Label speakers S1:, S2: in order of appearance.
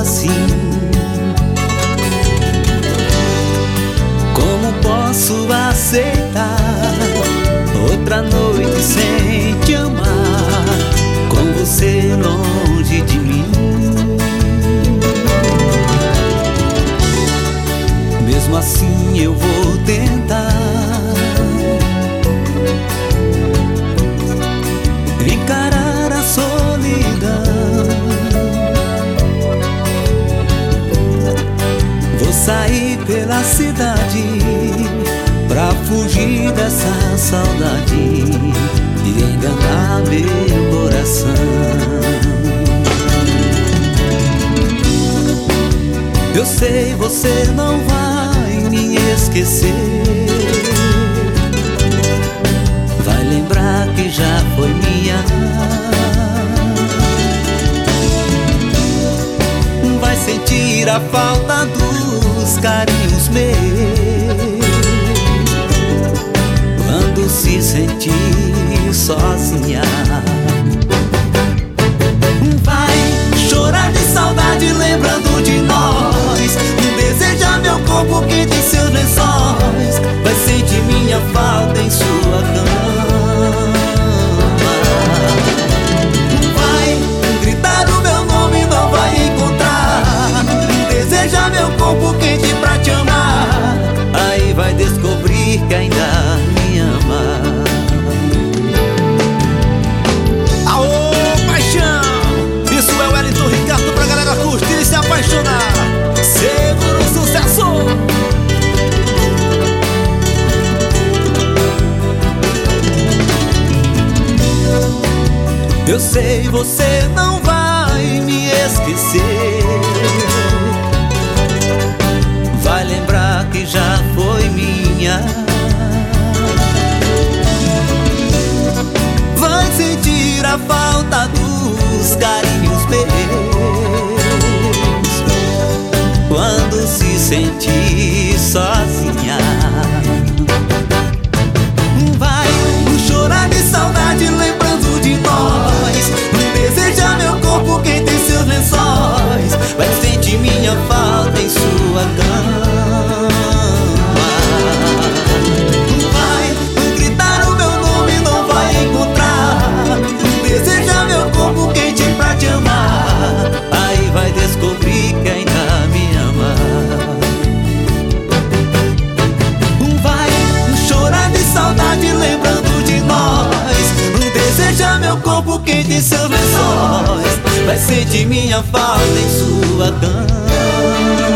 S1: assim. Como posso aceitar outra noite sem te amar, com você longe de mim? Mesmo assim eu vou tentar encarar a solidão. Vou sair pela cidade pra fugir dessa saudade e enganar meu coração. Eu sei, você não vai me esquecer, vai lembrar que já foi minha, vai sentir a falta dos carinhos meus quando se sentir sozinha. Vai chorar de saudade lembrando de nós, desejar meu corpo quente em seus lençóis, vai sentir minha falta em sua cama. Vai gritar o meu nome, não vai encontrar, desejar meu corpo quente pra te amar, aí vai descobrir que ainda me ama. Curtir e se apaixonar, seguro sucesso. Eu sei, você não vai me esquecer, vai lembrar que já foi minha, vai sentir a falta dos carinhos meus quando se sentir sozinha. Vai chorar de saudade lembrando de nós, desejar meu corpo quente em seus lençóis, vai sentir minha falta em sua cama. Vai gritar o meu nome, não vai encontrar, desejar meu corpo quente pra te amar, aí vai descobrir que ainda me ama. Vai chorar de saudade lembrando de nós, desejar meu corpo quente em seus lençóis, vai sentir minha falta em sua cama.